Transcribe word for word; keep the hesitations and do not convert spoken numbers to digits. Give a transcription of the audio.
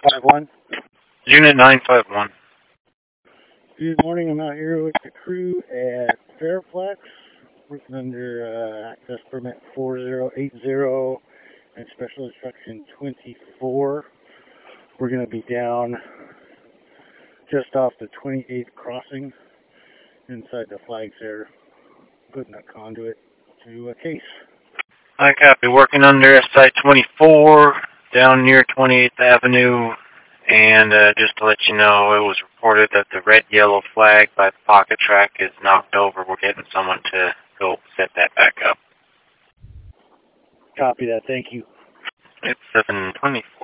five one. Unit nine five one. Good morning. I'm out here with the crew at Fairflex, working under uh, access permit four zero eight zero and special instruction twenty-four. We're going to be down just off the twenty-eighth crossing inside the flags there, putting a conduit to a case. I copy. Working under S I twenty-four down near twenty-eighth Avenue. And uh, just to let you know, it was reported that the red-yellow flag by the pocket track is knocked over. We're getting someone to go set that back up. Copy that. Thank you. It's seven twenty-four.